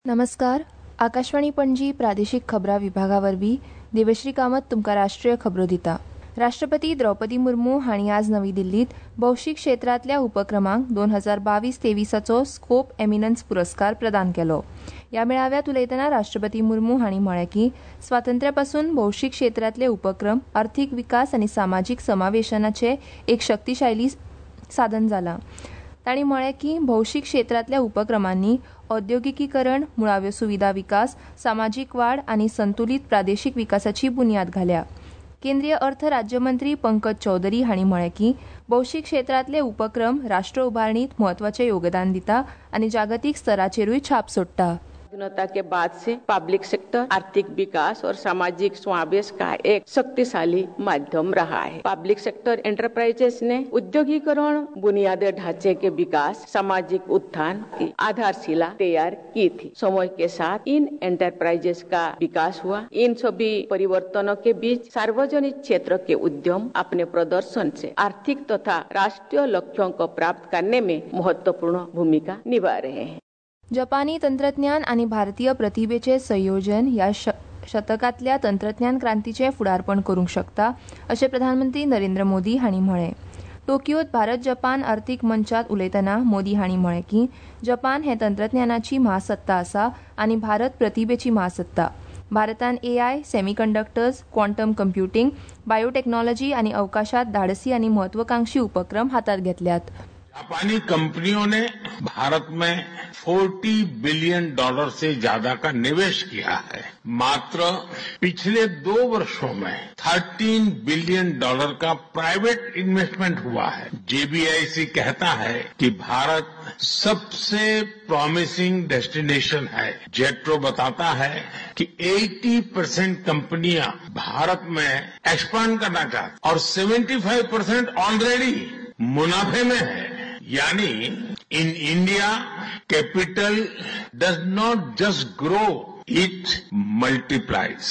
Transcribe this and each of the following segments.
नमस्कार. आकाशवाणी पणजी प्रादेशीक खबरां विभागावरवीं देवश्री कामत तुमकां राष्ट्रीय खबरो दिता. राष्ट्रपती द्रौपदी मुर्मू हांणी आज नवी दिल्लीत भौशीक क्षेत्रांतल्या उपक्रमांक 2022-23चो स्कोप एमिनन्स पुरस्कार प्रदान केलो. ह्या मेळाव्यात उलयतना राष्ट्रपती मुर्मू हांणी म्हळें की स्वातंत्र्यापासून भौशीक क्षेत्रांतले उपक्रम अर्थीक विकास आनी सामाजीक समावेशनाचें एक शक्तीशाली साधन जालां. तांणी म्हळें की भौशीक क्षेत्रांतल्या उपक्रमांनी औद्योगिकीकरण, मुळाव्यो सुविधा विकास, सामाजीक वाड आनी संतुलीत प्रादेशीक विकासाची बुन्याद घाल्या. केंद्रीय अर्थ राज्यमंत्री पंकज चौधरी हांणी म्हळें की भौशीक क्षेत्रांतले उपक्रम राष्ट्र उबारणींत म्हत्वाचें योगदान दिता आनी जागतीक स्तराचेरूय छाप सोडटा. स्वाधीनता के बाद से पब्लिक सेक्टर आर्थिक विकास और सामाजिक समावेश का एक शक्तिशाली माध्यम रहा है. पब्लिक सेक्टर एंटरप्राइजेस ने उद्योगीकरण, बुनियादी ढांचे के विकास, सामाजिक उत्थान की आधारशिला तैयार की थी. समय के साथ इन एंटरप्राइजेस का विकास हुआ. इन सभी परिवर्तनों के बीच सार्वजनिक क्षेत्र के उद्यम अपने प्रदर्शन से आर्थिक तथा राष्ट्रीय लक्ष्यों को प्राप्त करने में महत्वपूर्ण भूमिका निभा रहे हैं. जपानी तंत्रज्ञान आनी भारतीय प्रतिभेचे संयोजन ह्या शतकांतल्या तंत्रज्ञान क्रांतीचें फुडारपण करूंक शकता अशें प्रधानमंत्री नरेंद्र मोदी हांणी म्हळें. टोकियोत भारत जपान अर्थीक मंचात उलयतना मोदी हांणी म्हळें की जपान हें तंत्रज्ञानाची महासत्ता आसा आनी भारत प्रतिभेची महासत्ता. भारतान AI, semiconductors, quantum computing, biotechnology आनी अवकाशात धाडसी आनी महत्वाकांक्षी उपक्रम हातात घेतल्यात. जापानी कंपनियों ने भारत में $40 बिलियन से ज्यादा का निवेश किया है. मात्र पिछले 2 वर्षों में $13 बिलियन का प्राइवेट इन्वेस्टमेंट हुआ है. जेबीआईसी कहता है कि भारत सबसे प्रॉमिसिंग डेस्टिनेशन है. जेट्रो बताता है कि 80% कंपनियां भारत में एक्सपांड करना चाहती और 75% ऑलरेडी मुनाफे में है. यानी in India capital does not just grow, it multiplies.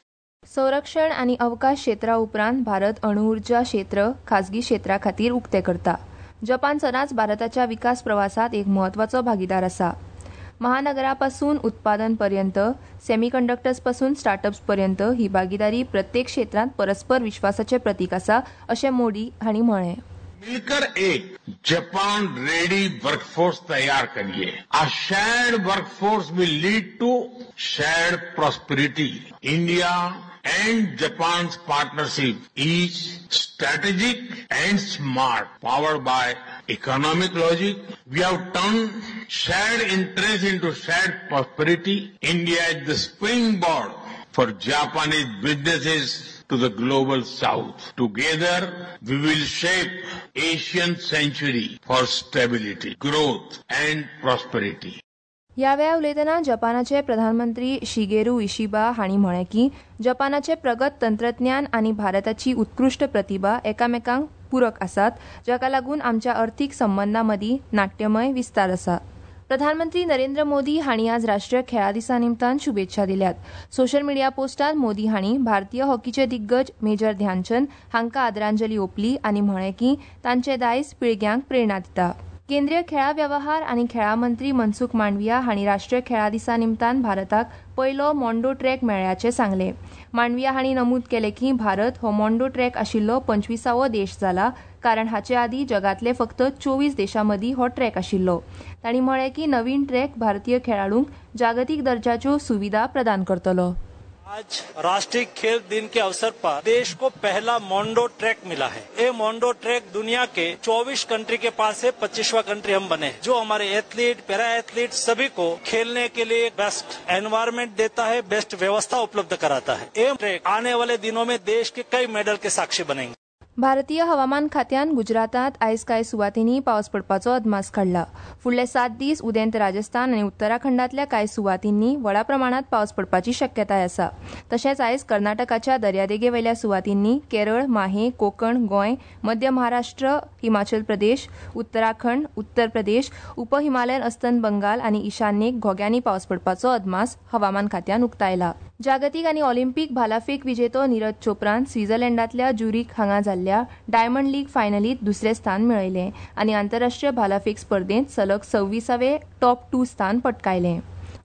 संरक्षण आनी अवकाश क्षेत्रा उपरांत भारत अणुऊर्जा क्षेत्र खासगी क्षेत्रा खातीर उक्तें करता. जपान सदांच भारताच्या विकास प्रवासात एक म्हत्वाचो भागीदार आसा. महानगरांपासून उत्पादन पर्यंत, सेमीकंडक्टर्स पासून स्टार्टअप्स पर्यंत ही भागीदारी प्रत्येक क्षेत्रांत परस्पर विश्वासाचें प्रतीक आसा अशें मोदी हांणी म्हळें. मिलकर एक जापान रेडी वर्कफोर्स तैयार करिए. A shared workforce will lead to shared prosperity. India and Japan's partnership is strategic and smart, powered by economic logic. We have turned shared interest into shared prosperity. India is the springboard for Japanese businesses to the global south. Together, we will shape Asian century for stability, growth and prosperity. ह्या वेळार उलयतना जपानाचे प्रधानमंत्री Shigeru Ishiba हांणी म्हळें की जपानाचे प्रगत तंत्रज्ञान आनी भारताची उत्कृश्ट प्रतिभा एकामेकांक पूरक आसात, जाका लागून आमच्या अर्थीक संबंदां मदीं नाट्यमय विस्तार आसा. प्रधानमंत्री नरेंद्र मोदी हांणी आज राष्ट्रीय खेळां दिसा निमतान शुभेच्छा दिल्यात. सोशल मिडिया पोस्टात मोदी हांणी भारतीय हॉकीचे दिग्गज मेजर ध्यानचंद हांकां आदरांजली ओंपली आनी म्हळें की तांचें दायज पिळग्यांक प्रेरणा दिता. केंद्रीय खेळां वेवहार आनी खेळां मंत्री मनसुख मांडविया हांणी राष्ट्रीय खेळां दिसा निमतान भारताक पयलो मोंडो ट्रॅक मेळ्ळ्याचें सांगलें. मांडविया हांणी नमूद केलें की भारत हो मोंडो ट्रॅक आशिल्लो 25वो देश जाला, कारण हाचे आदीं जगांतले फक्त 24 देशां मदीं हो ट्रॅक आशिल्लो. तांणी म्हळें की नवीन ट्रॅक भारतीय खेळाडूंक जागतीक दर्जाच्यो सुविधा प्रदान करतलो. आज राष्ट्रीय खेल दिन के अवसर पर देश को पहला मोंडो ट्रैक मिला है. ये मोंडो ट्रैक दुनिया के 24 कंट्री के पास है. 25वां कंट्री हम बने, जो हमारे एथलीट, पैरा एथलीट सभी को खेलने के लिए बेस्ट एनवायरनमेंट देता है, बेस्ट व्यवस्था उपलब्ध कराता है. ये ट्रैक आने वाले दिनों में देश के कई मेडल के साक्षी बनेंगे. भारतीय हवामान खात्यान गुजरातात आयज कांय सुवातींनी पावस पडपाचो अदमास काडला. फुडले 7 दीस उदेंत राजस्थान आनी उत्तराखंडातल्या कांय सुवातींनी व्हडा प्रमाणात पावस पडपाची शक्यताय आसा. तशेंच आयज कर्नाटकाच्या दर्यादेगेवयल्या सुवातींनी केरळ, माहे, कोकण, गोंय, मध्य महाराष्ट्र, हिमाचल प्रदेश, उत्तराखंड, उत्तर प्रदेश, उपहिमालयन अस्तंत बंगाल आनी ईशान्येक घोग्यांनी पावस पडपाचो अदमास हवामान खात्यान उक्तायला. जागतीक आनी ऑलिंपीक भालाफेक विजेतो नीरज चोप्रान स्वित्झर्लंडातल्या ज्युरीक हांगा जाल्ल्या डायमंड लीग फायनलीत दुसरें स्थान मेळयलें आनी आंतरराष्ट्रीय भालाफेक स्पर्धेंत सलग 26वें टॉप 2 स्थान पटकायलें.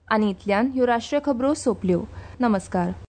आनी इतल्यान ह्यो राष्ट्रीय खबरो सोंपल्यो. नमस्कार.